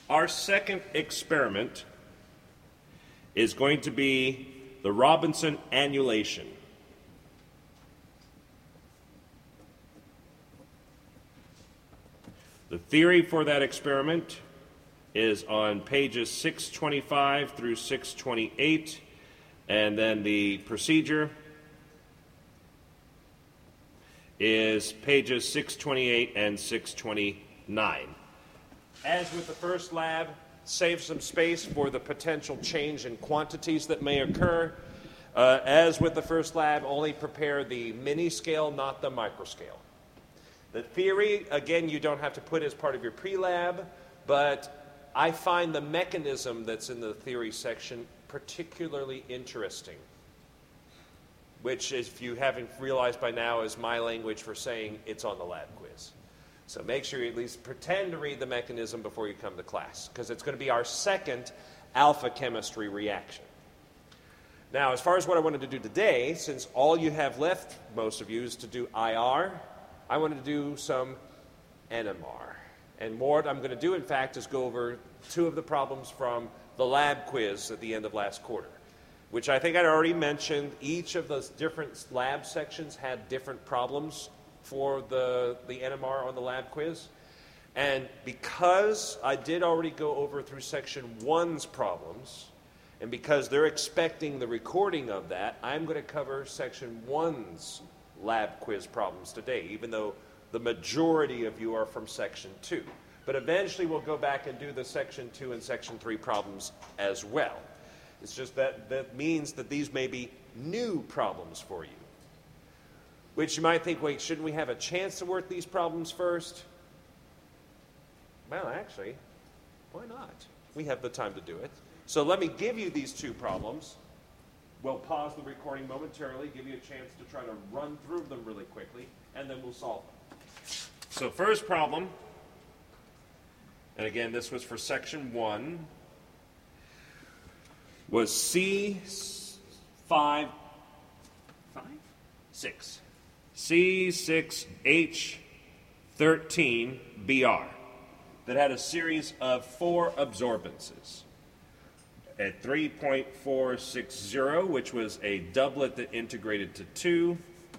Our second experiment is going to be the Robinson annulation. The theory for that experiment is on pages 625 through 628, and then the procedure is pages 628 and 629. As with the first lab, save some space for the potential change in quantities that may occur. As with the first lab, only prepare the mini scale, not the micro scale. The theory, again, you don't have to put as part of your pre-lab, but I find the mechanism that's in the theory section particularly interesting, which, if you haven't realized by now, is my language for saying it's on the lab quiz. So make sure you at least pretend to read the mechanism before you come to class, because it's going to be our second alpha chemistry reaction. Now, as far as what I wanted to do today, since all you have left, most of you, is to do IR, I wanted to do some NMR. And what I'm going to do, in fact, is go over two of the problems from the lab quiz at the end of last quarter, which I think I'd already mentioned. Each of those different lab sections had different problems for the NMR on the lab quiz. And because I did already go over through section 1's problems, and because they're expecting the recording of that, I'm going to cover section 1's lab quiz problems today, even though the majority of you are from section 2. But eventually we'll go back and do the section 2 and section 3 problems as well. It's just that means that these may be new problems for you, which you might think, wait, shouldn't we have a chance to work these problems first? Well, actually, why not? We have the time to do it. So let me give you these two problems. We'll pause the recording momentarily, give you a chance to try to run through them really quickly, and then we'll solve them. So first problem, and again, this was for section 1, was C6H13BR that had a series of 4 absorbances. At 3.460, which was a doublet that integrated to 2,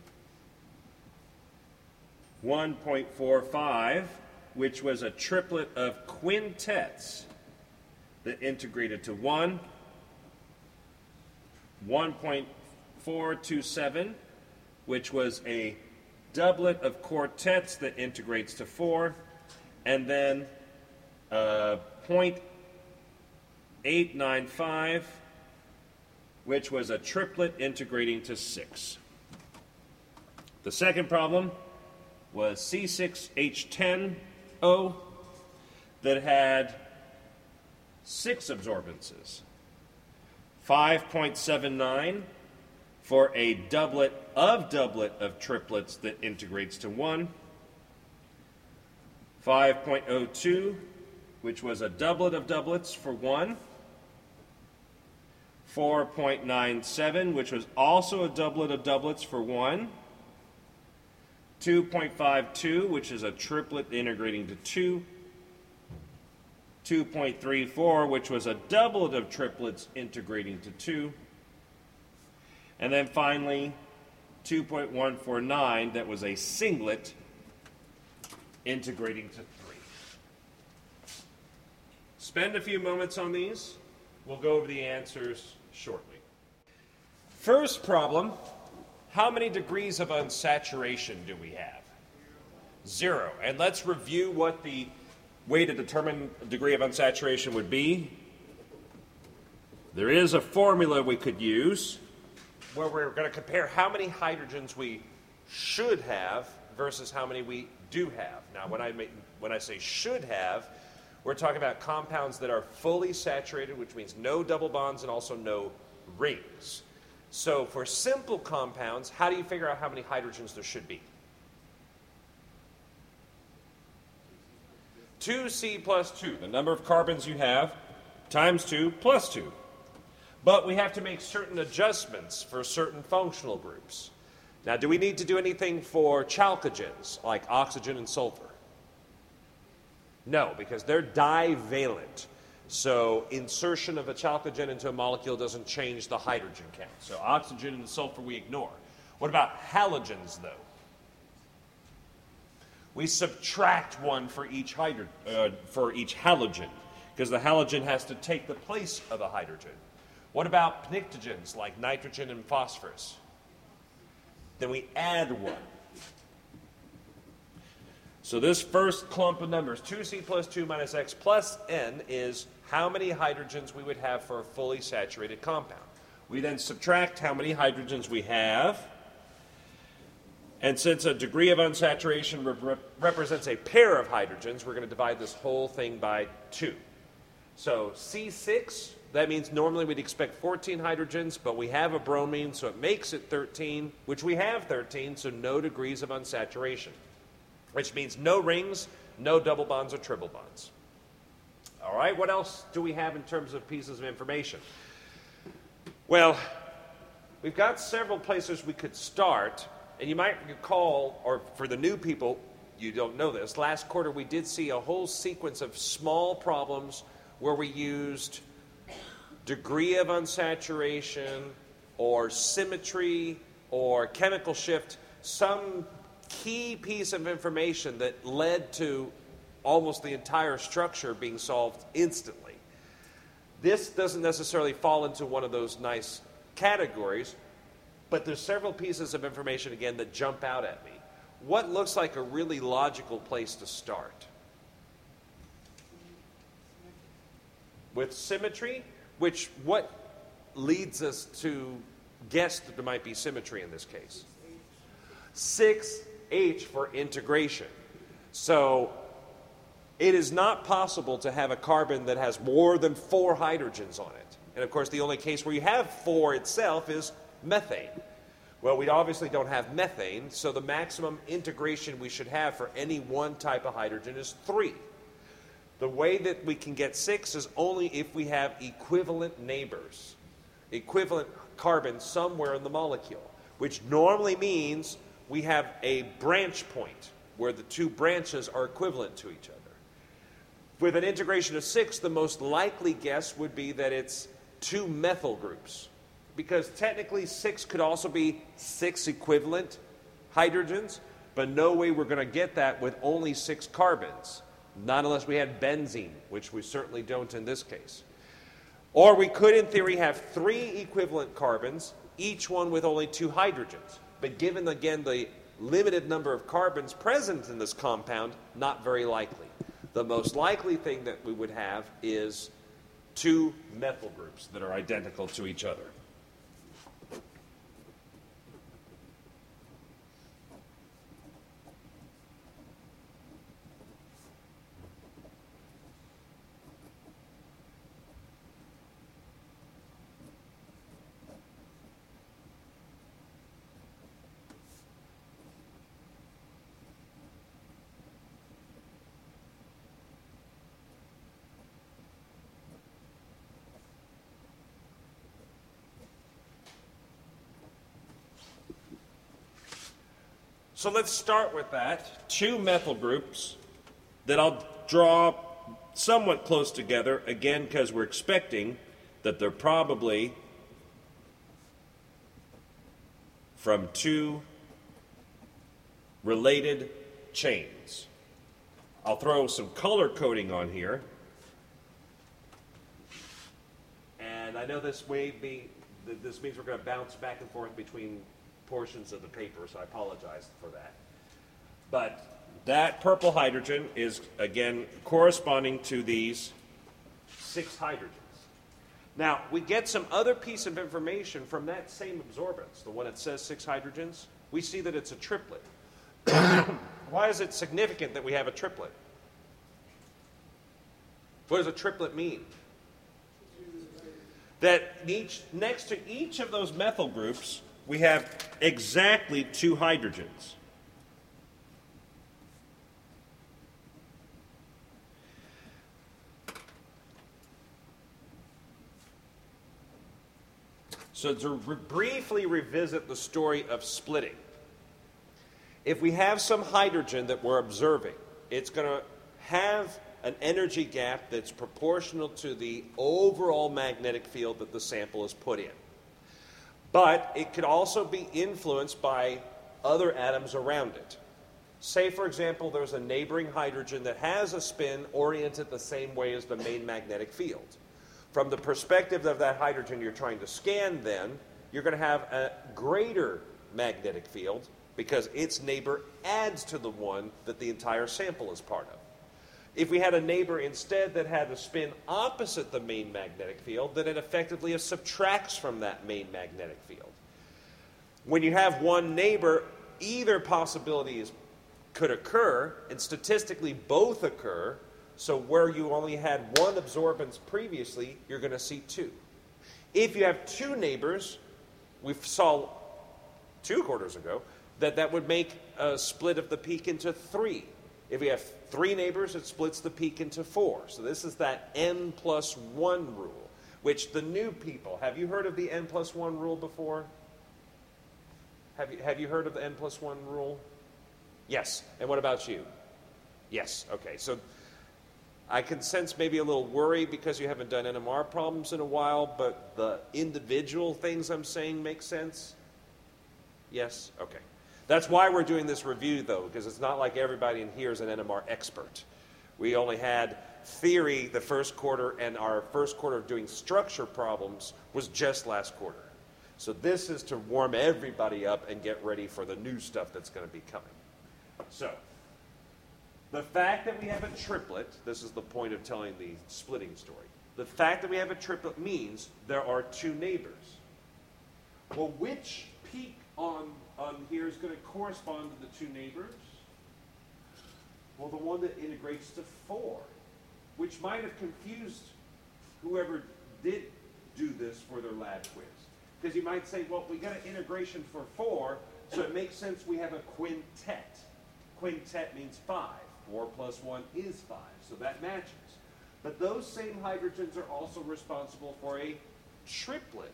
1.45, which was a triplet of quintets that integrated to 1, 1.427, which was a doublet of quartets that integrates to 4, and then 0.895, which was a triplet integrating to 6. The second problem was C6H10O that had 6 absorbances. 5.79 for a doublet of triplets that integrates to 1. 5.02, which was a doublet of doublets for 1. 4.97, which was also a doublet of doublets for 1. 2.52, which is a triplet integrating to 2. 2.34, which was a doublet of triplets integrating to 2. And then finally, 2.149, that was a singlet integrating to 3. Spend a few moments on these. We'll go over the answers shortly. First problem, how many degrees of unsaturation do we have? 0. And let's review what the way to determine a degree of unsaturation would be. There is a formula we could use where we're going to compare how many hydrogens we should have versus how many we do have. Now, when I say should have, we're talking about compounds that are fully saturated, which means no double bonds and also no rings. So for simple compounds, how do you figure out how many hydrogens there should be? 2C plus 2, the number of carbons you have, times 2 plus 2. But we have to make certain adjustments for certain functional groups. Now, do we need to do anything for chalcogens, like oxygen and sulfur? No, because they're divalent. So insertion of a chalcogen into a molecule doesn't change the hydrogen count. So oxygen and sulfur we ignore. What about halogens, though? We subtract one for each halogen, because the halogen has to take the place of a hydrogen. What about pnictogens, like nitrogen and phosphorus? Then we add one. So this first clump of numbers, 2C plus 2 minus X plus N, is how many hydrogens we would have for a fully saturated compound. We then subtract how many hydrogens we have. And since a degree of unsaturation represents a pair of hydrogens, we're going to divide this whole thing by 2. So C6, that means normally we'd expect 14 hydrogens, but we have a bromine, so it makes it 13, which we have 13, so no degrees of unsaturation, which means no rings, no double bonds or triple bonds. All right, what else do we have in terms of pieces of information? Well, we've got several places we could start, and you might recall, or for the new people, you don't know this, last quarter we did see a whole sequence of small problems where we used degree of unsaturation or symmetry or chemical shift, some key piece of information that led to almost the entire structure being solved instantly. This doesn't necessarily fall into one of those nice categories, but there's several pieces of information, again, that jump out at me. What looks like a really logical place to start? With symmetry, what leads us to guess that there might be symmetry in this case? 6H for integration. So it is not possible to have a carbon that has more than 4 hydrogens on it. And of course, the only case where you have 4 itself is methane. Well, we obviously don't have methane, so the maximum integration we should have for any one type of hydrogen is 3. The way that we can get 6 is only if we have equivalent neighbors, equivalent carbons somewhere in the molecule, which normally means we have a branch point where the 2 branches are equivalent to each other. With an integration of 6, the most likely guess would be that it's 2 methyl groups, because technically 6 could also be 6 equivalent hydrogens, but no way we're going to get that with only 6 carbons, not unless we had benzene, which we certainly don't in this case. Or we could, in theory, have 3 equivalent carbons, each one with only 2 hydrogens. But given, again, the limited number of carbons present in this compound, not very likely. The most likely thing that we would have is 2 methyl groups that are identical to each other. So let's start with that. 2 methyl groups that I'll draw somewhat close together, again, because we're expecting that they're probably from 2 related chains. I'll throw some color coding on here. And I know this means we're going to bounce back and forth between portions of the paper, so I apologize for that. But that purple hydrogen is, again, corresponding to these 6 hydrogens. Now, we get some other piece of information from that same absorbance, the one that says 6 hydrogens. We see that it's a triplet. Why is it significant that we have a triplet? What does a triplet mean? That next to each of those methyl groups, we have exactly 2 hydrogens. So to briefly revisit the story of splitting, if we have some hydrogen that we're observing, it's going to have an energy gap that's proportional to the overall magnetic field that the sample is put in. But it could also be influenced by other atoms around it. Say, for example, there's a neighboring hydrogen that has a spin oriented the same way as the main magnetic field. From the perspective of that hydrogen you're trying to scan, then, you're going to have a greater magnetic field because its neighbor adds to the one that the entire sample is part of. If we had a neighbor instead that had a spin opposite the main magnetic field, then it effectively subtracts from that main magnetic field. When you have one neighbor, either possibility could occur, and statistically both occur, so where you only had one absorbance previously, you're going to see two. If you have two neighbors, we saw 2 quarters ago, that would make a split of the peak into 3. If we have 3 neighbors, it splits the peak into 4. So this is that N+1 rule, which the new people, have you heard of the N+1 rule before? Have you heard of the N+1 rule? Yes. And what about you? Yes. Okay. So I can sense maybe a little worry because you haven't done NMR problems in a while, but the individual things I'm saying make sense? Yes? Okay. That's why we're doing this review, though, because it's not like everybody in here is an NMR expert. We only had theory the first quarter, and our first quarter of doing structure problems was just last quarter. So this is to warm everybody up and get ready for the new stuff that's going to be coming. So the fact that we have a triplet, this is the point of telling the splitting story. The fact that we have a triplet means there are 2 neighbors. Well, which peak on here is going to correspond to the 2 neighbors? Well, the one that integrates to 4, which might have confused whoever did do this for their lab quiz. Because you might say, well, we got an integration for 4, so it makes sense we have a quintet. Quintet means 5. 4 plus 1 is 5, so that matches. But those same hydrogens are also responsible for a triplet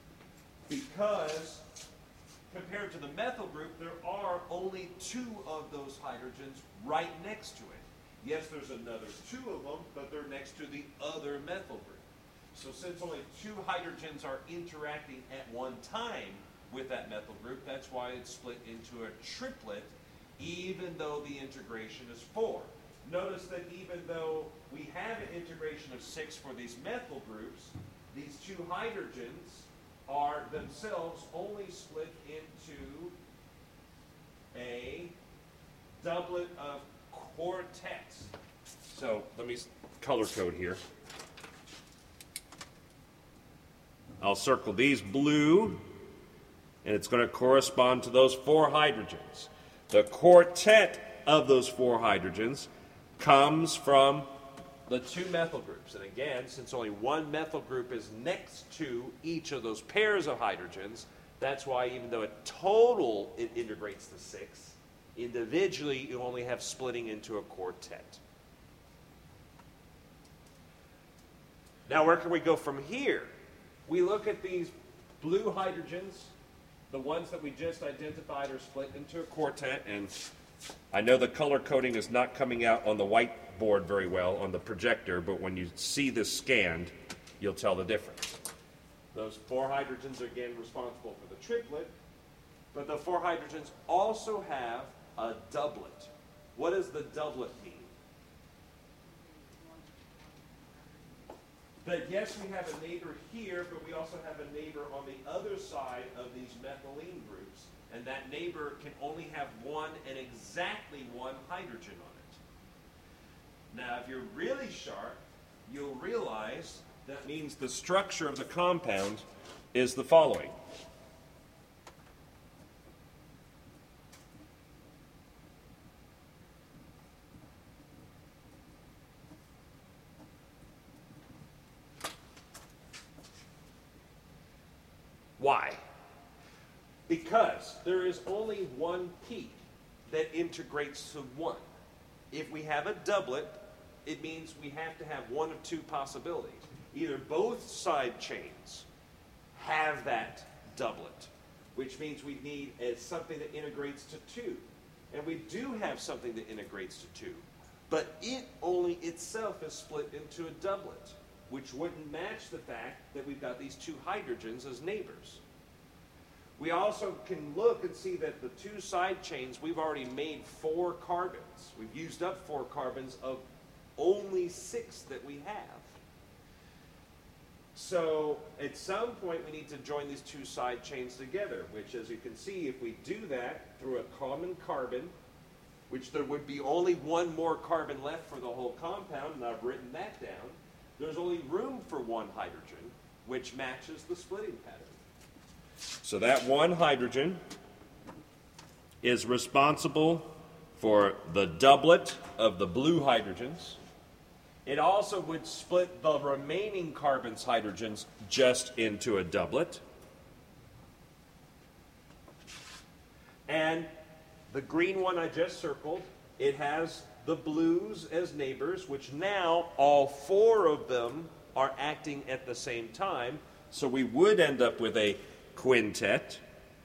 because compared to the methyl group, there are only 2 of those hydrogens right next to it. Yes, there's another 2 of them, but they're next to the other methyl group. So since only 2 hydrogens are interacting at one time with that methyl group, that's why it's split into a triplet, even though the integration is 4. Notice that even though we have an integration of 6 for these methyl groups, these 2 hydrogens are themselves only split into a doublet of quartets. So let me color code here. I'll circle these blue, and it's going to correspond to those 4 hydrogens. The quartet of those 4 hydrogens comes from the 2 methyl groups. And again, since only one methyl group is next to each of those pairs of hydrogens, that's why even though it total it integrates to 6, individually you only have splitting into a quartet. Now where can we go from here? We look at these blue hydrogens, the ones that we just identified are split into a quartet, and I know the color coding is not coming out on the whiteboard very well on the projector, but when you see this scanned, you'll tell the difference. Those 4 hydrogens are again responsible for the triplet, but the 4 hydrogens also have a doublet. What does the doublet mean? That yes, we have a neighbor here, but we also have a neighbor on the other side of these methylene groups, and that neighbor can only have one and exactly 1 hydrogen on it. Now, if you're really sharp, you'll realize that means the structure of the compound is the following. Why? Because there is only one peak that integrates to 1. If we have a doublet, it means we have to have one of 2 possibilities. Either both side chains have that doublet, which means we need something that integrates to 2. And we do have something that integrates to 2. but it only itself is split into a doublet, which wouldn't match the fact that we've got these two hydrogens as neighbors. We also can look and see that the two side chains, we've already made 4 carbons. We've used up 4 carbons of only 6 that we have. So at some point we need to join these two side chains together, which, as you can see, if we do that through a common carbon, which there would be only 1 more carbon left for the whole compound, and I've written that down, there's only room for 1 hydrogen, which matches the splitting pattern. So that 1 hydrogen is responsible for the doublet of the blue hydrogens. It also would split the remaining carbon's hydrogens just into a doublet. And the green one I just circled, it has the blues as neighbors, which now all 4 of them are acting at the same time. So we would end up with a quintet.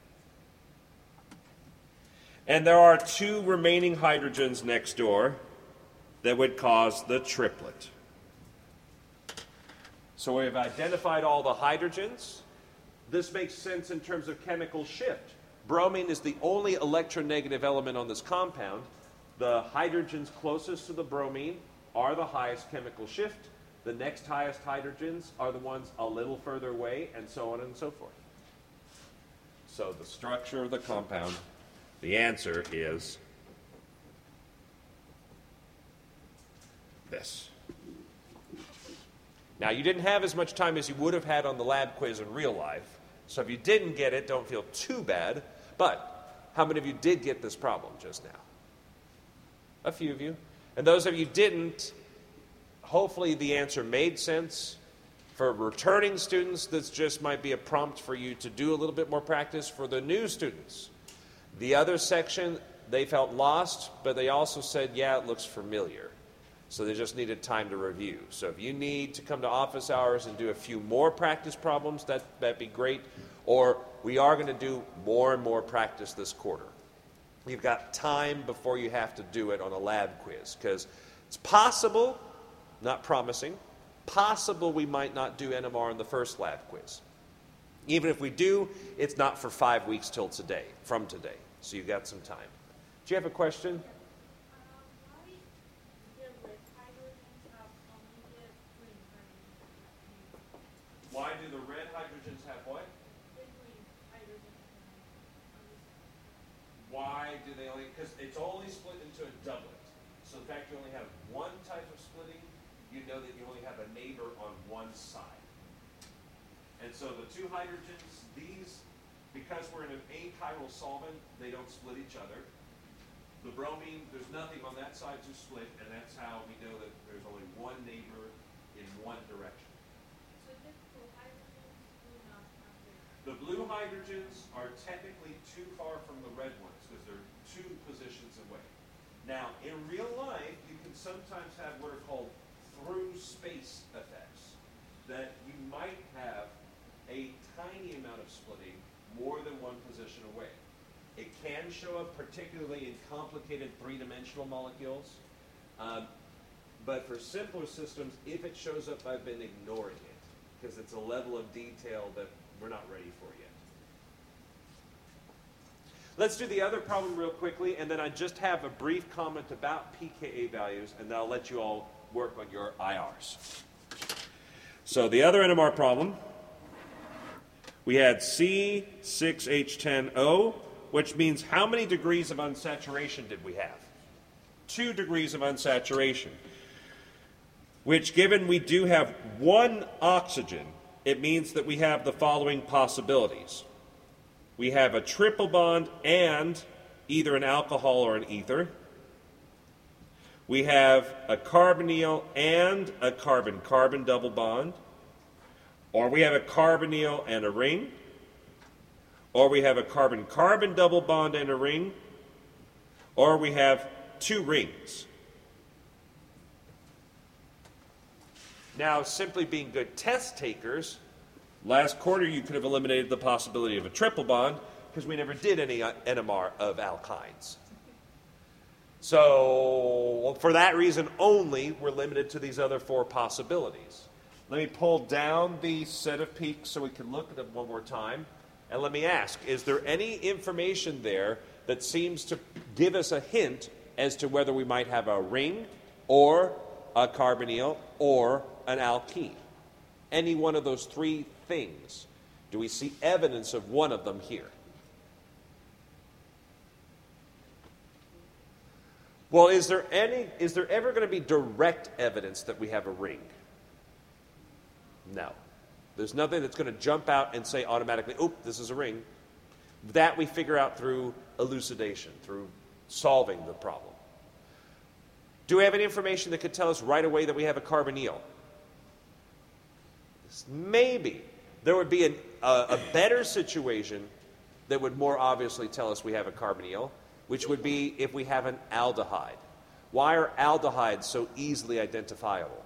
And there are 2 remaining hydrogens next door that would cause the triplet. So we've identified all the hydrogens. This makes sense in terms of chemical shift. Bromine is the only electronegative element on this compound. The hydrogens closest to the bromine are the highest chemical shift. The next highest hydrogens are the ones a little further away, and so on and so forth. So the structure of the compound, the answer is this. Now, you didn't have as much time as you would have had on the lab quiz in real life, so if you didn't get it, don't feel too bad. But how many of you did get this problem just now? A few of you. And those of you who didn't, hopefully the answer made sense. For returning students, this just might be a prompt for you to do a little bit more practice. For the new students, the other section, they felt lost, but they also said, yeah, it looks familiar. So they just needed time to review. So if you need to come to office hours and do a few more practice problems, that'd be great. Or we are going to do more and more practice this quarter. You've got time before you have to do it on a lab quiz, because it's possible, not promising, possible we might not do NMR in the first lab quiz. Even if we do, it's not for 5 weeks from today. So you've got some time. Do you have a question? Why do the red hydrogens have what? Why do they only, because it's only split into a doublet. So in fact, you only have 1 type of splitting. You know that you only have a neighbor on 1 side. And so the 2 hydrogens, these, because we're in an achiral solvent, they don't split each other. The bromine, there's nothing on that side to split, and that's how we know that there's only 1 neighbor in 1 direction. The blue hydrogens are technically too far from the red ones because they're 2 positions away. Now, in real life, you can sometimes have what are called through space effects, that you might have a tiny amount of splitting more than 1 position away. It can show up particularly in complicated 3-dimensional molecules, but for simpler systems, if it shows up, I've been ignoring it because it's a level of detail that we're not ready for yet. Let's do the other problem real quickly, and then I just have a brief comment about pKa values, and then I'll let you all work on your IRs. So the other NMR problem, we had C6H10O, which means how many degrees of unsaturation did we have? 2 degrees of unsaturation, which, given we do have 1 oxygen, it means that we have the following possibilities. We have a triple bond and either an alcohol or an ether. We have a carbonyl and a carbon-carbon double bond. Or we have a carbonyl and a ring. Or we have a carbon-carbon double bond and a ring. Or we have 2 rings. Now, simply being good test takers, last quarter you could have eliminated the possibility of a triple bond because we never did any NMR of alkynes. So for that reason only, we're limited to these other four possibilities. Let me pull down the set of peaks so we can look at them one more time. And let me ask, is there any information there that seems to give us a hint as to whether we might have a ring or a carbonyl or an alkene? Any one of those three things. Do we see evidence of one of them here? Well, is there ever going to be direct evidence that we have a ring? No. There's nothing that's going to jump out and say automatically, oh, this is a ring. That we figure out through elucidation, through solving the problem. Do we have any information that could tell us right away that we have a carbonyl? Maybe. There would be a better situation that would more obviously tell us we have a carbonyl, which would be if we have an aldehyde. Why are aldehydes so easily identifiable?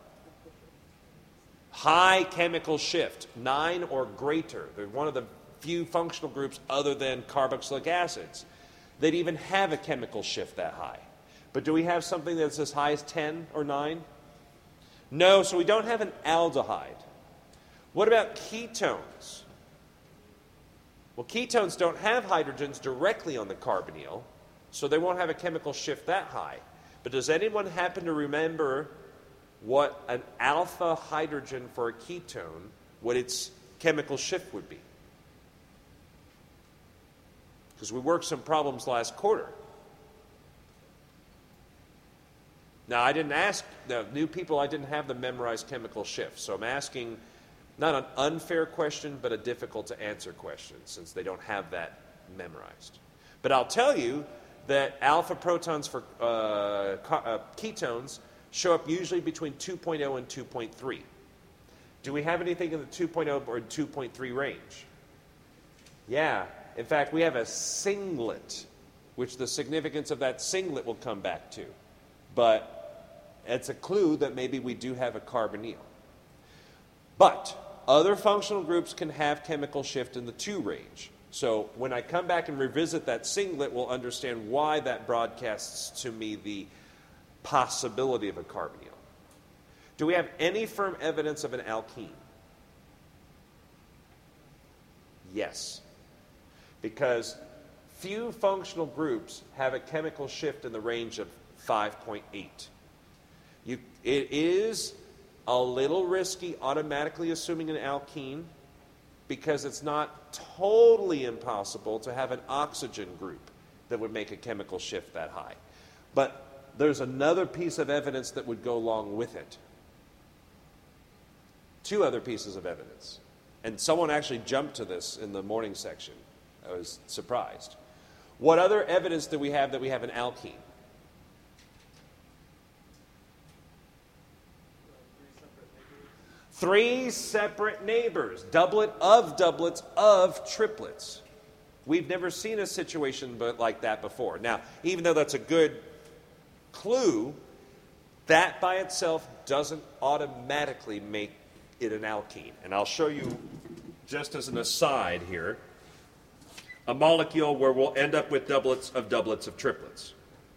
High chemical shift, 9 or greater. They're one of the few functional groups other than carboxylic acids that even have a chemical shift that high. But do we have something that's as high as 10 or 9? No, so we don't have an aldehyde. What about ketones? Well, ketones don't have hydrogens directly on the carbonyl, so they won't have a chemical shift that high. But does anyone happen to remember what an alpha hydrogen for a ketone, what its chemical shift would be? Because we worked some problems last quarter. Now, I didn't ask, new people, I didn't have them memorize chemical shifts, so I'm asking not an unfair question, but a difficult to answer question, since they don't have that memorized. But I'll tell you that alpha protons for ketones show up usually between 2.0 and 2.3. Do we have anything in the 2.0 or 2.3 range? Yeah. In fact, we have a singlet, which the significance of that singlet will come back to. But it's a clue that maybe we do have a carbonyl. But other functional groups can have chemical shift in the 2 range. So when I come back and revisit that singlet, we'll understand why that broadcasts to me the possibility of a carbonyl. Do we have any firm evidence of an alkene? Yes. Because few functional groups have a chemical shift in the range of 5.8. It is a little risky automatically assuming an alkene because it's not totally impossible to have an oxygen group that would make a chemical shift that high. But there's another piece of evidence that would go along with it. 2 other pieces of evidence. And someone actually jumped to this in the morning section. I was surprised. What other evidence do we have that we have an alkene? Three separate neighbors, doublet of doublets of triplets. We've never seen a situation like that before. Now, even though that's a good clue, that by itself doesn't automatically make it an alkene. And I'll show you, just as an aside here, a molecule where we'll end up with doublets of triplets.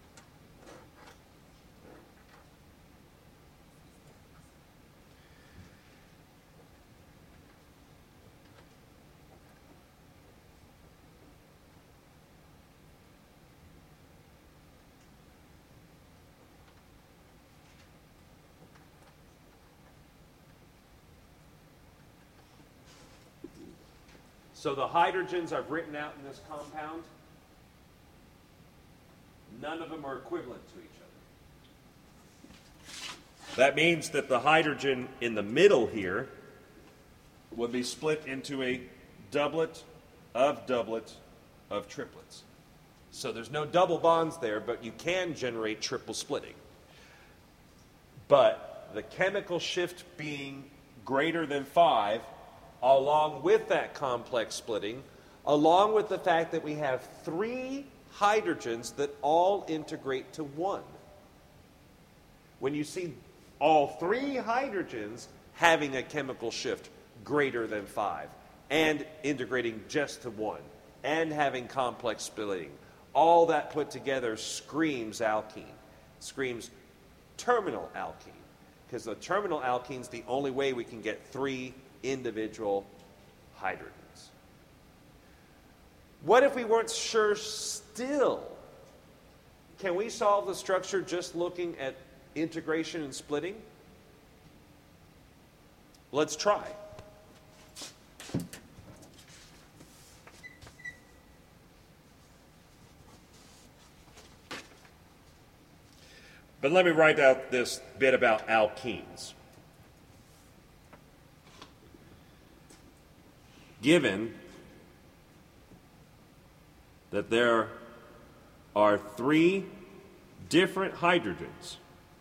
So the hydrogens I've written out in this compound, none of them are equivalent to each other. That means that the hydrogen in the middle here would be split into a doublet of triplets. So there's no double bonds there, but you can generate triple splitting. But the chemical shift being greater than 5, along with that complex splitting, along with the fact that we have 3 hydrogens that all integrate to 1. When you see all 3 hydrogens having a chemical shift greater than 5 and integrating just to 1 and having complex splitting, all that put together screams alkene, screams terminal alkene, because the terminal alkene is the only way we can get 3 individual hydrogens. What if we weren't sure still? Can we solve the structure just looking at integration and splitting? Let's try. But let me write out this bit about alkenes. Given that there are 3 different hydrogens,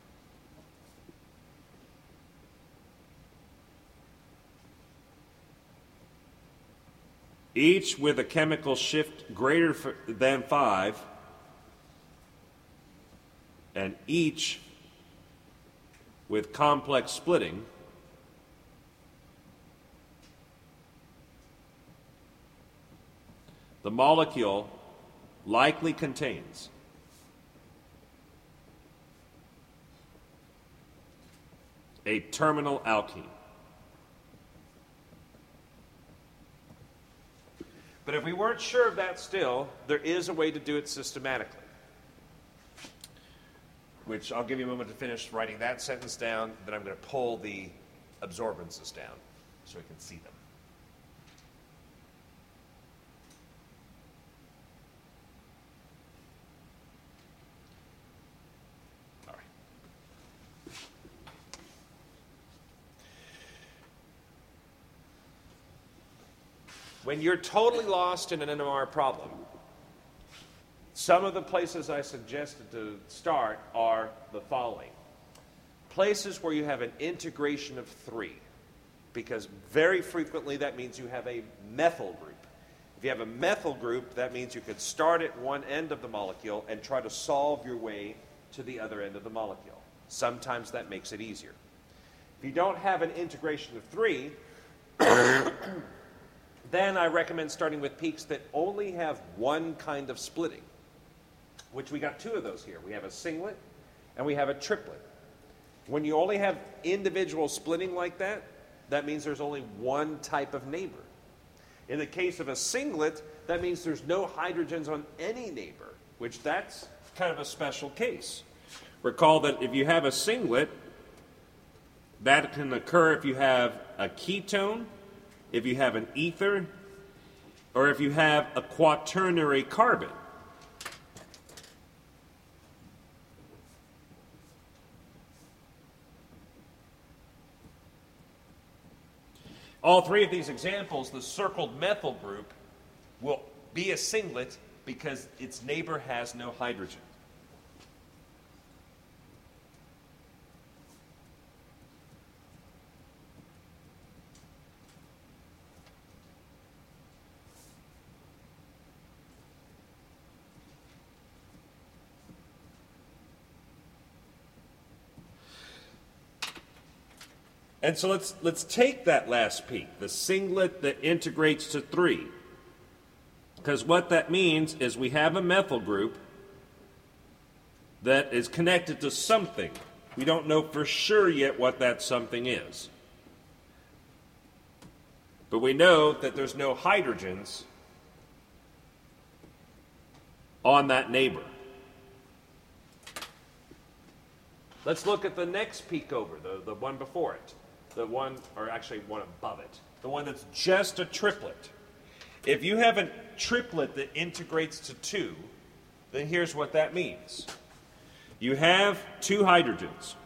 each with a chemical shift greater than 5, and each with complex splitting, the molecule likely contains a terminal alkene. But if we weren't sure of that still, there is a way to do it systematically, which I'll give you a moment to finish writing that sentence down, then I'm going to pull the absorbances down so we can see them. All right. When you're totally lost in an NMR problem, some of the places I suggested to start are the following. Places where you have an integration of 3, because very frequently that means you have a methyl group. If you have a methyl group, that means you could start at one end of the molecule and try to solve your way to the other end of the molecule. Sometimes that makes it easier. If you don't have an integration of 3, then I recommend starting with peaks that only have one kind of splitting, which we got 2 of those here. We have a singlet and we have a triplet. When you only have individual splitting like that, that means there's only one type of neighbor. In the case of a singlet, that means there's no hydrogens on any neighbor, which that's kind of a special case. Recall that if you have a singlet, that can occur if you have a ketone, if you have an ether, or if you have a quaternary carbon. All 3 of these examples, the circled methyl group will be a singlet because its neighbor has no hydrogen. And so let's take that last peak, the singlet that integrates to 3. Because what that means is we have a methyl group that is connected to something. We don't know for sure yet what that something is. But we know that there's no hydrogens on that neighbor. Let's look at the next peak over, the one before it. The one, or actually one above it. The one that's just a triplet. If you have a triplet that integrates to 2, then here's what that means. You have 2 hydrogens.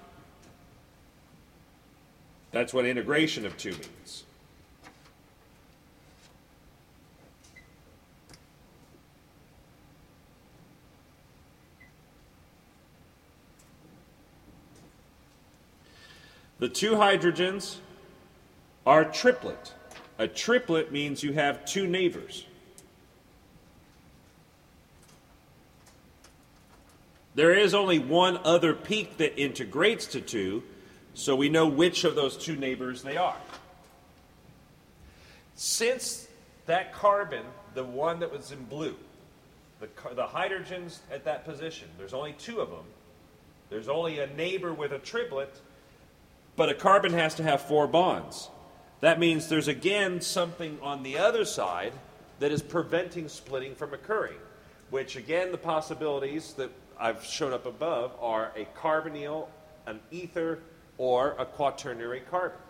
That's what integration of 2 means. The 2 hydrogens are a triplet. A triplet means you have 2 neighbors. There is only one other peak that integrates to 2, so we know which of those 2 neighbors they are. Since that carbon, the one that was in blue, The hydrogens at that position, there's only two of them. There's only a neighbor with a triplet, but a carbon has to have 4 bonds. That means there's again something on the other side that is preventing splitting from occurring, which again the possibilities that I've shown up above are a carbonyl, an ether, or a quaternary carbon.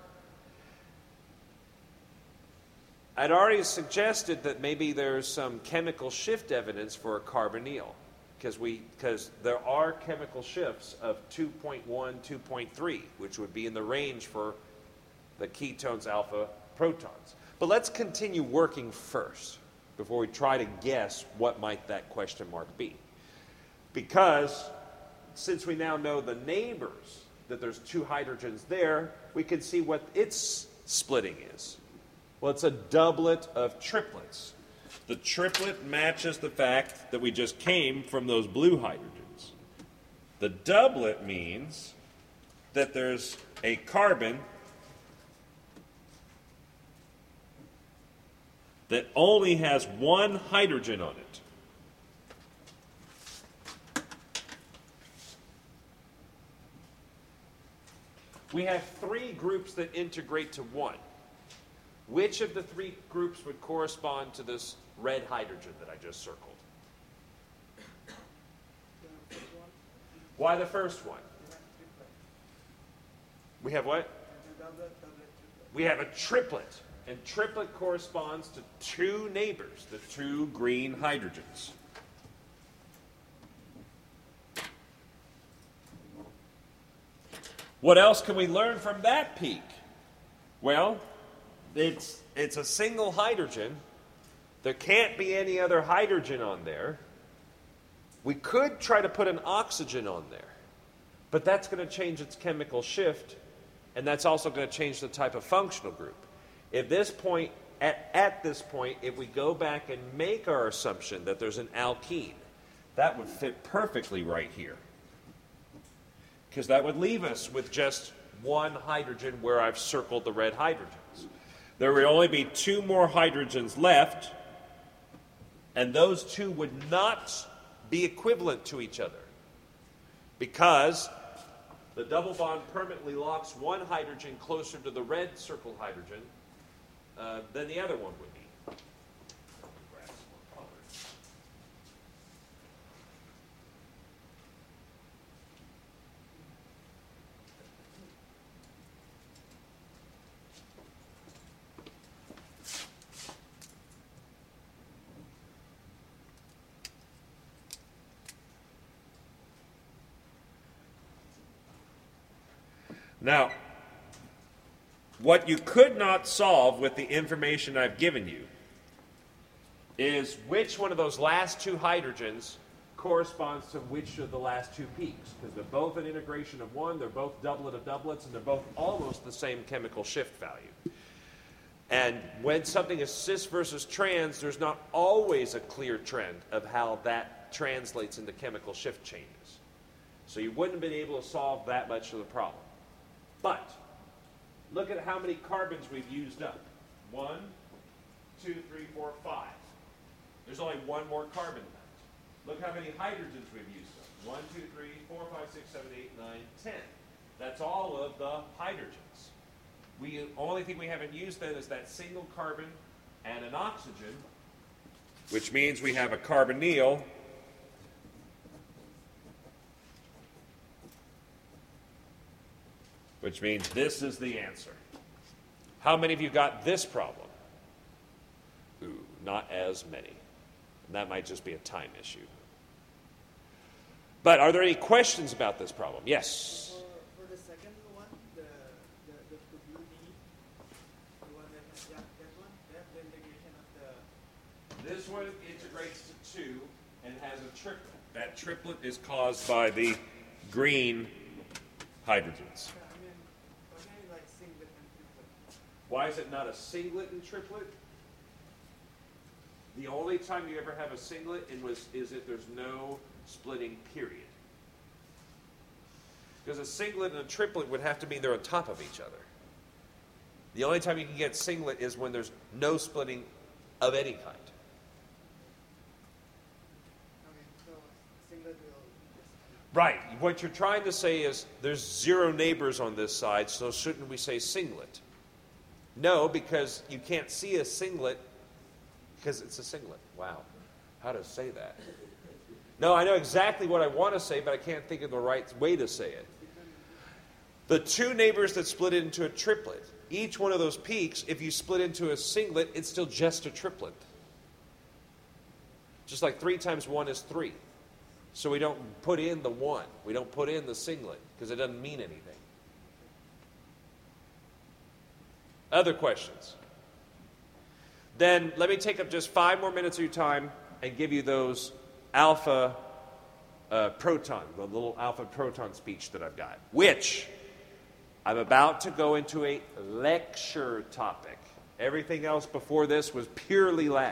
I'd already suggested that maybe there's some chemical shift evidence for a carbonyl, because there are chemical shifts of 2.1, 2.3, which would be in the range for the ketones alpha protons. But let's continue working first before we try to guess what might that question mark be. Because since we now know the neighbors, that there's 2 hydrogens there, we can see what its splitting is. Well, it's a doublet of triplets. The triplet matches the fact that we just came from those blue hydrogens. The doublet means that there's a carbon that only has 1 hydrogen on it. We have 3 groups that integrate to 1. Which of the 3 groups would correspond to this red hydrogen that I just circled? Why the first one? We have what? We have a triplet. And triplet corresponds to 2 neighbors, the 2 green hydrogens. What else can we learn from that peak? Well, it's a single hydrogen. There can't be any other hydrogen on there. We could try to put an oxygen on there, but that's going to change its chemical shift, and that's also going to change the type of functional group. At this point, if we go back and make our assumption that there's an alkene, that would fit perfectly right here, because that would leave us with just 1 hydrogen where I've circled the red hydrogens. There would only be 2 more hydrogens left, and those 2 would not be equivalent to each other, because the double bond permanently locks 1 hydrogen closer to the red circled hydrogen than the other one would be. Now, what you could not solve with the information I've given you is which one of those last 2 hydrogens corresponds to which of the last 2 peaks, because they're both an integration of 1, they're both doublet of doublets, and they're both almost the same chemical shift value. And when something is cis versus trans, there's not always a clear trend of how that translates into chemical shift changes. So you wouldn't have been able to solve that much of the problem. But look at how many carbons we've used up. 1, 2, 3, 4, 5. There's only 1 more carbon left. Look how many hydrogens we've used up. 1, 2, 3, 4, 5, 6, 7, 8, 9, 10. That's all of the hydrogens. The only thing we haven't used then is that single carbon and an oxygen, which means we have a carbonyl which means this is the answer. How many of you got this problem? Ooh, not as many. And that might just be a time issue. But are there any questions about this problem? Yes? For the second one, the blue D, the one that one, the integration of the... This one integrates to 2 and has a triplet. That triplet is caused by the green hydrogens. Why is it not a singlet and triplet? The only time you ever have a singlet is if there's no splitting period. Because a singlet and a triplet would have to mean they're on top of each other. The only time you can get singlet is when there's no splitting of any kind. Right. What you're trying to say is there's 0 neighbors on this side, so shouldn't we say singlet? No, because you can't see a singlet because it's a singlet. Wow. How to say that? No, I know exactly what I want to say, but I can't think of the right way to say it. The 2 neighbors that split into a triplet, each one of those peaks, if you split into a singlet, it's still just a triplet. Just like 3 times 1 is 3. So we don't put in the 1. We don't put in the singlet because it doesn't mean anything. Other questions? Then let me take up just 5 more minutes of your time and give you those alpha proton, the little alpha proton speech that I've got, which I'm about to go into a lecture topic. Everything else before this was purely lab.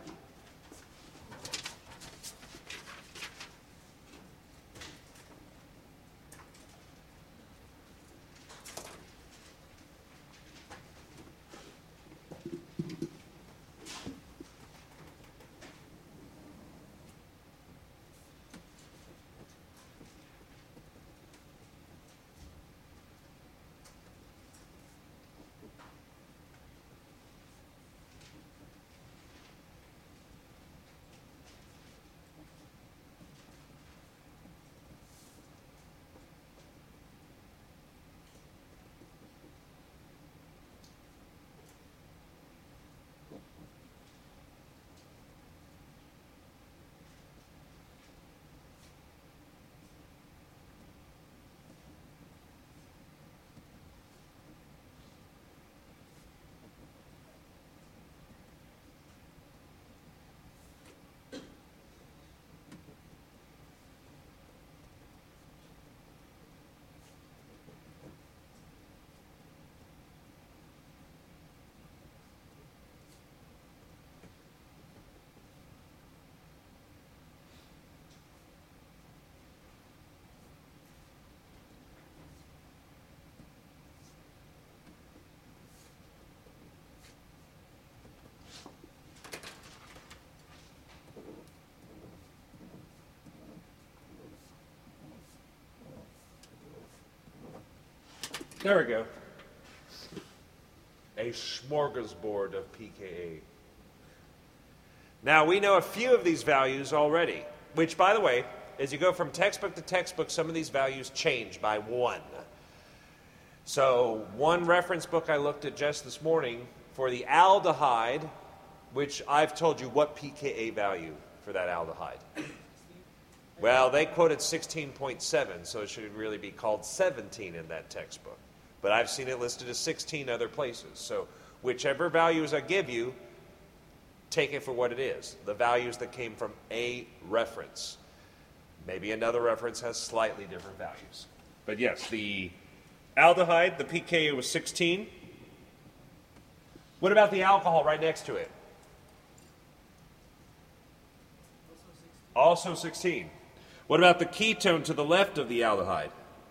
There we go. A smorgasbord of pKa. Now, we know a few of these values already, which, by the way, as you go from textbook to textbook, some of these values change by 1. So, one reference book I looked at just this morning for the aldehyde, which I've told you what pKa value for that aldehyde. Well, they quoted 16.7, so it should really be called 17 in that textbook. But I've seen it listed as 16 other places. So whichever values I give you, take it for what it is. The values that came from a reference. Maybe another reference has slightly different values. But yes, the aldehyde, the pKa was 16. What about the alcohol right next to it? Also 16. What about the ketone to the left of the aldehyde?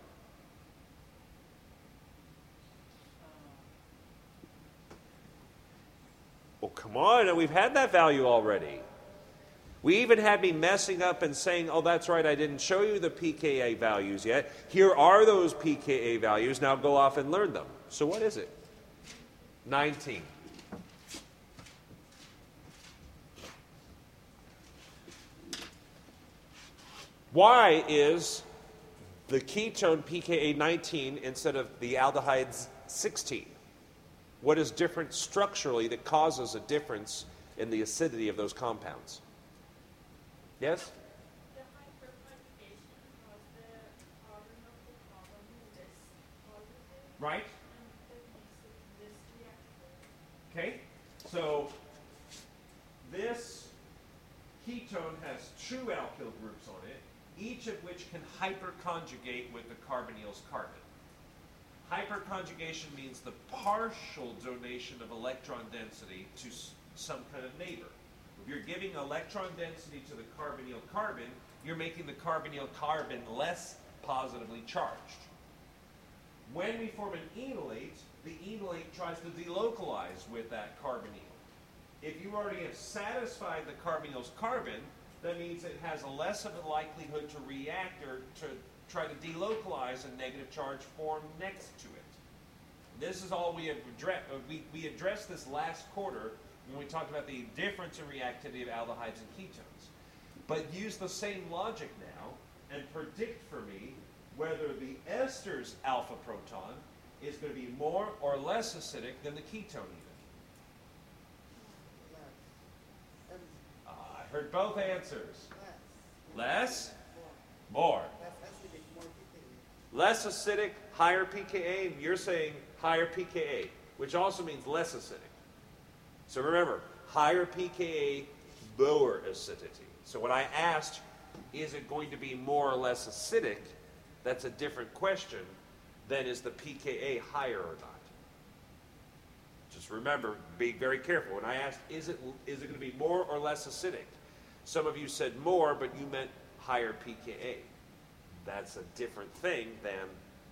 Oh, come on, we've had that value already. We even had me messing up and saying, oh, that's right, I didn't show you the pKa values yet. Here are those pKa values. Now go off and learn them. So what is it? 19. Why is the ketone pKa 19 instead of the aldehydes 16? What is different structurally that causes a difference in the acidity of those compounds? Yes? The hyperconjugation caused the carbon of the carbon less positive. Right. And it makes it less reactive. Okay. So this ketone has 2 alkyl groups on it, each of which can hyperconjugate with the carbonyls carbon. Hyperconjugation means the partial donation of electron density to some kind of neighbor. If you're giving electron density to the carbonyl carbon, you're making the carbonyl carbon less positively charged. When we form an enolate, the enolate tries to delocalize with that carbonyl. If you already have satisfied the carbonyl's carbon, that means it has a less of a likelihood to react or to try to delocalize a negative charge formed next to it. This is all we have addressed. We addressed this last quarter when we talked about the difference in reactivity of aldehydes and ketones. But use the same logic now and predict for me whether the ester's alpha proton is going to be more or less acidic than the ketone even. I heard both answers. Less? More. Less acidic, higher pKa. You're saying higher pKa, which also means less acidic. So remember, higher pKa, lower acidity. So when I asked, is it going to be more or less acidic, that's a different question than is the pKa higher or not. Just remember, be very careful. When I asked, is it going to be more or less acidic? Some of you said more, but you meant higher pKa. That's a different thing than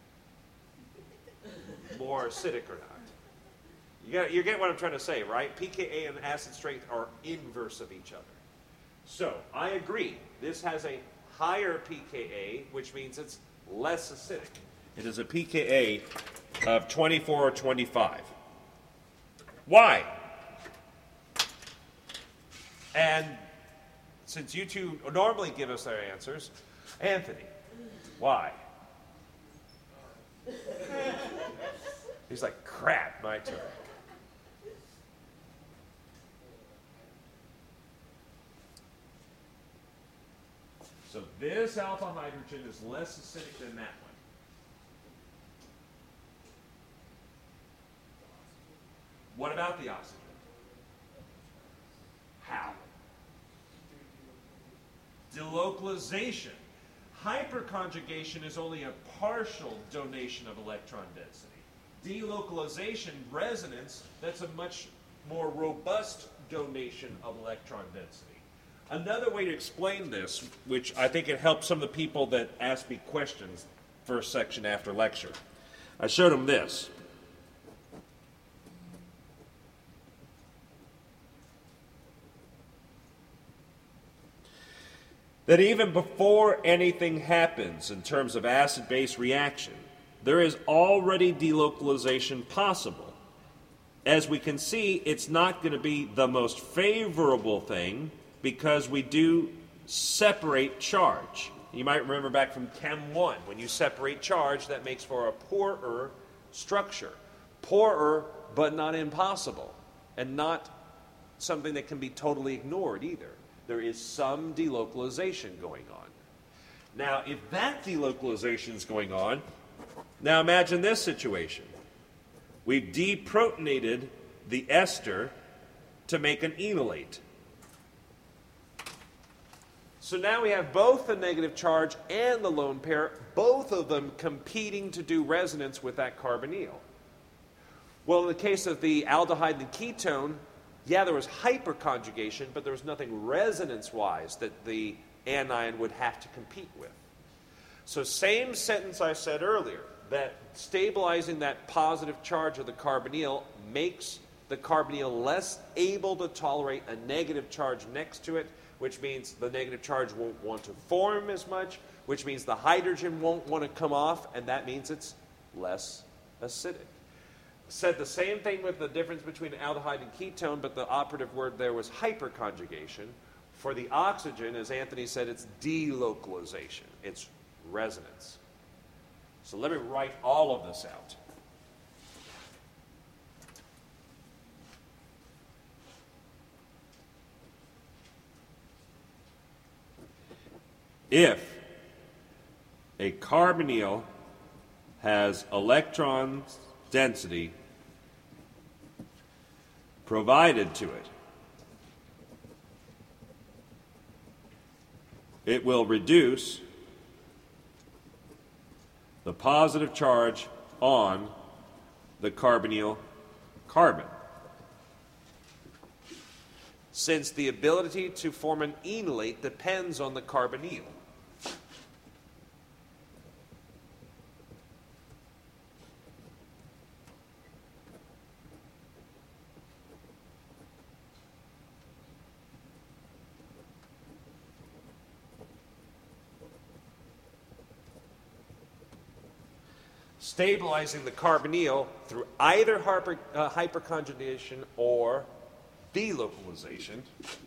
more acidic or not. You get what I'm trying to say, right? pKa and acid strength are inverse of each other. So, I agree. This has a higher pKa, which means it's less acidic. It is a pKa of 24 or 25. Why? And since you two normally give us their answers, Anthony, why? He's like, crap, my turn. So this alpha hydrogen is less acidic than that one. What about the oxygen? How? Delocalization. Hyperconjugation is only a partial donation of electron density. Delocalization, resonance, that's a much more robust donation of electron density. Another way to explain this, which I think it helps some of the people that ask me questions first section after lecture, I showed them this. That even before anything happens in terms of acid-base reaction, there is already delocalization possible. As we can see, it's not going to be the most favorable thing because we do separate charge. You might remember back from Chem 1, when you separate charge, that makes for a poorer structure. Poorer, but not impossible, and not something that can be totally ignored either. There is some delocalization going on. Now, if that delocalization is going on, now imagine this situation. We've deprotonated the ester to make an enolate. So now we have both the negative charge and the lone pair, both of them competing to do resonance with that carbonyl. Well, in the case of the aldehyde and ketone, yeah, there was hyperconjugation, but there was nothing resonance-wise that the anion would have to compete with. So same sentence I said earlier, that stabilizing that positive charge of the carbonyl makes the carbonyl less able to tolerate a negative charge next to it, which means the negative charge won't want to form as much, which means the hydrogen won't want to come off, and that means it's less acidic. Said the same thing with the difference between aldehyde and ketone, but the operative word there was hyperconjugation. For the oxygen, as Anthony said, it's delocalization. It's resonance. So let me write all of this out. If a carbonyl has electron density provided to it, it will reduce the positive charge on the carbonyl carbon. Since the ability to form an enolate depends on the carbonyl. stabilizing the carbonyl through either hyperconjugation or delocalization.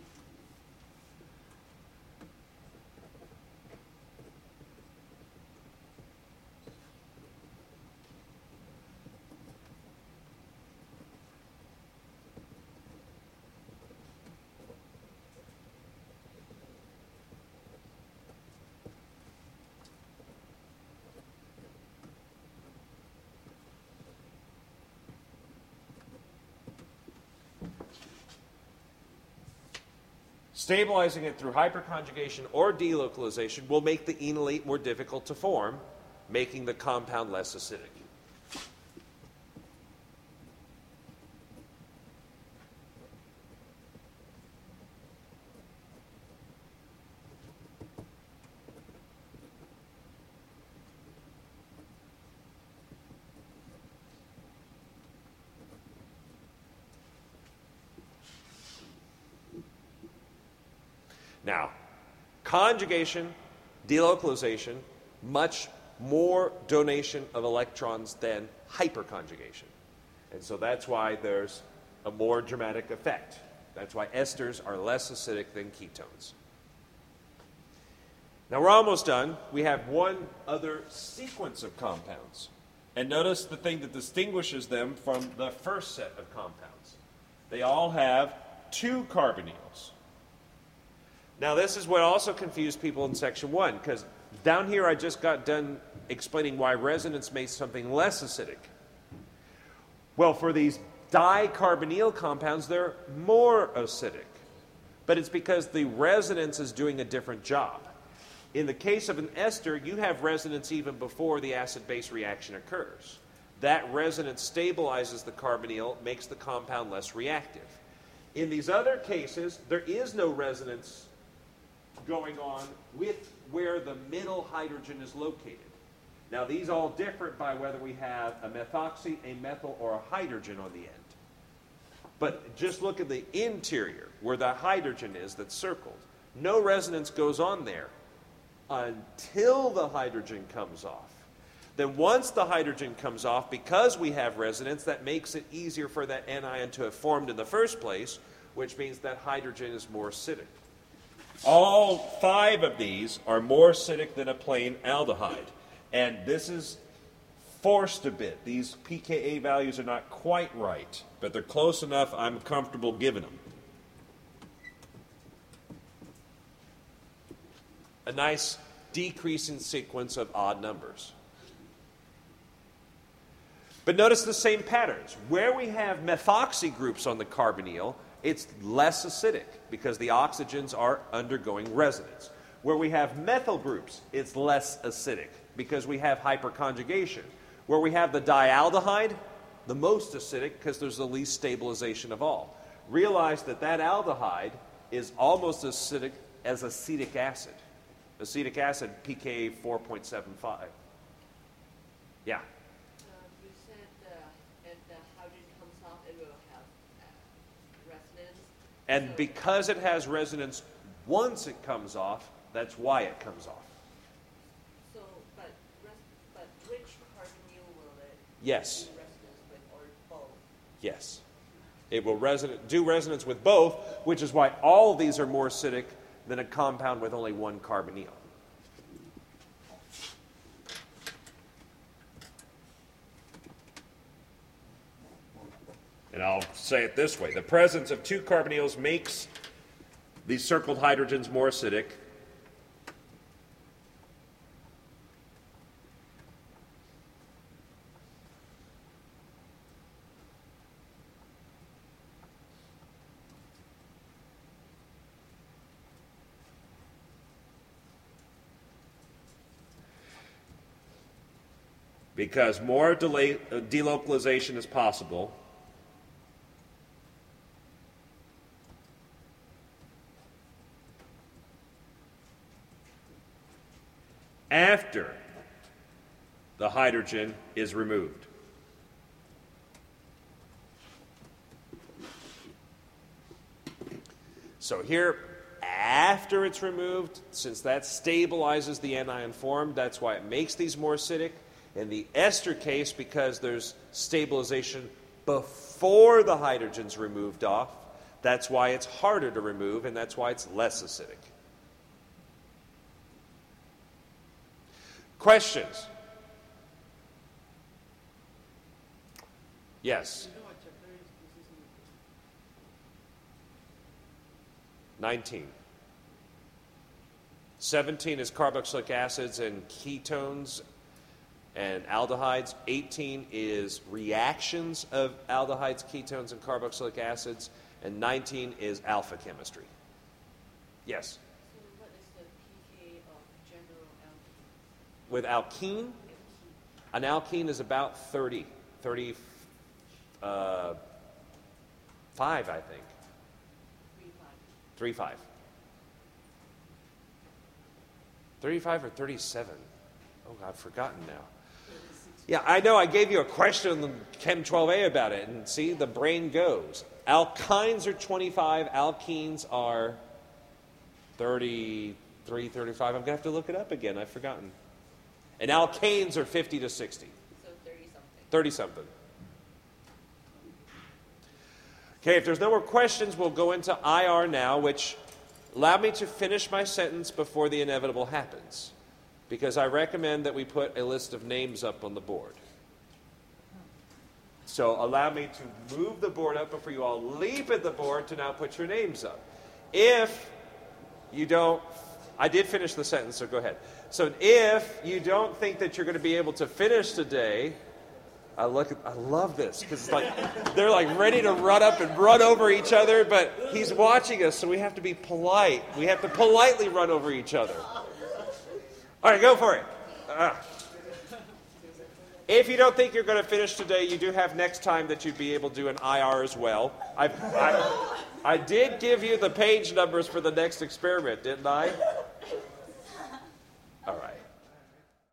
Stabilizing it through hyperconjugation or delocalization will make the enolate more difficult to form, making the compound less acidic. Now, conjugation, delocalization, much more donation of electrons than hyperconjugation. And so that's why there's a more dramatic effect. That's why esters are less acidic than ketones. Now we're almost done. We have one other sequence of compounds. And notice the thing that distinguishes them from the first set of compounds. They all have 2 carbonyls. Now, this is what also confused people in section 1, because down here I just got done explaining why resonance makes something less acidic. Well, for these dicarbonyl compounds, they're more acidic. But it's because the resonance is doing a different job. In the case of an ester, you have resonance even before the acid-base reaction occurs. That resonance stabilizes the carbonyl, makes the compound less reactive. In these other cases, there is no resonance going on with where the middle hydrogen is located. Now, these all differ by whether we have a methoxy, a methyl, or a hydrogen on the end. But just look at the interior, where the hydrogen is that's circled. No resonance goes on there until the hydrogen comes off. Then once the hydrogen comes off, because we have resonance, that makes it easier for that anion to have formed in the first place, which means that hydrogen is more acidic. All 5 of these are more acidic than a plain aldehyde. And this is forced a bit. These pKa values are not quite right, but they're close enough I'm comfortable giving them. A nice decreasing sequence of odd numbers. But notice the same patterns. Where we have methoxy groups on the carbonyl, it's less acidic because the oxygens are undergoing resonance. Where we have methyl groups, it's less acidic because we have hyperconjugation. Where we have the dialdehyde, the most acidic because there's the least stabilization of all. Realize that that aldehyde is almost as acidic as acetic acid. Acetic acid, pKa 4.75. Yeah. You said if the hydrogen comes off, it will have resonance. And because it has resonance once it comes off, that's why it comes off. So, but which carbonyl will it Yes. do resonance with, or both? Yes. It will do resonance with both, which is why all of these are more acidic than a compound with only one carbonyl. And I'll say it this way. The presence of 2 carbonyls makes these circled hydrogens more acidic. Because more delocalization is possible. After the hydrogen is removed. So here, after it's removed, since that stabilizes the anion form, that's why it makes these more acidic. In the ester case, because there's stabilization before the hydrogen's removed off, that's why it's harder to remove, and that's why it's less acidic. Questions? Yes. You know what chapter is this is in? 19. 17 is carboxylic acids and ketones and aldehydes. 18 is reactions of aldehydes, ketones, and carboxylic acids. And 19 is alpha chemistry. Yes? So what is the pK of general alkenes? With alkene, an alkene is about 35, I think. 3,5. 35. 35 or 37? Oh, I've forgotten now. Yeah, I know. I gave you a question in the Chem 12A about it, and see, the brain goes. Alkynes are 25. Alkenes are 33, 35. I'm going to have to look it up again. I've forgotten. And alkanes are 50 to 60. So 30-something. 30-something. Okay, if there's no more questions, we'll go into IR now, which allow me to finish my sentence before the inevitable happens, because I recommend that we put a list of names up on the board. So allow me to move the board up before you all leap at the board to now put your names up. If you don't, I did finish the sentence, so go ahead. So if you don't think that you're going to be able to finish today, I love this, because it's like they're like ready to run up and run over each other, but he's watching us, so we have to be polite. We have to politely run over each other. All right, go for it. If you don't think you're going to finish today, you do have next time that you'd be able to do an IR as well. I did give you the page numbers for the next experiment, didn't I?